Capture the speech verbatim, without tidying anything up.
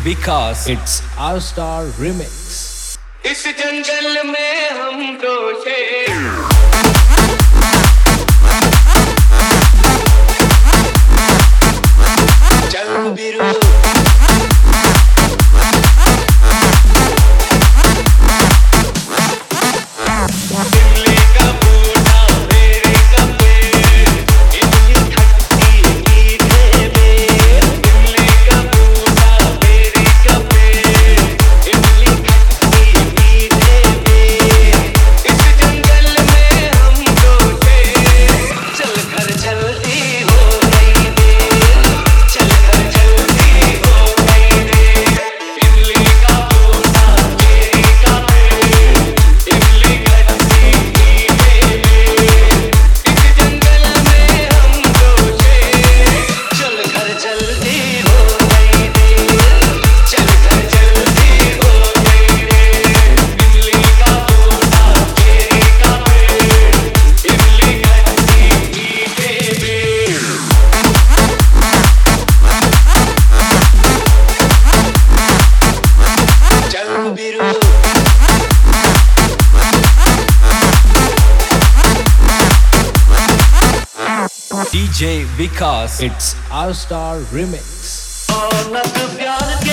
Vikas, it's All Star Remix. इस जंगल में हम दो शेर चल बिरू दिल्ली का बूढ़ा मेरे कपे इतनी खट्टी मीठे में दिल्ली का बूढ़ा मेरे कपे इतनी खट्टी मीठे में इस जंगल में हम दो शेर चल घर जल्दी हो गई देर चल घर जल्दी हो गई देर दिल्ली का बूढ़ा मेरे कपे इतनी खट्टी मीठे में इस जंगल में हम दो शेर चल घर जल्दी हो गई देर चल घर जल्दी हो गई देर दिल्ली का बूढ़ा मेरे कपे इतनी खट्टी मीठे में चल बिरू D J Vikas, it's All Star Remix. औरत प्यार के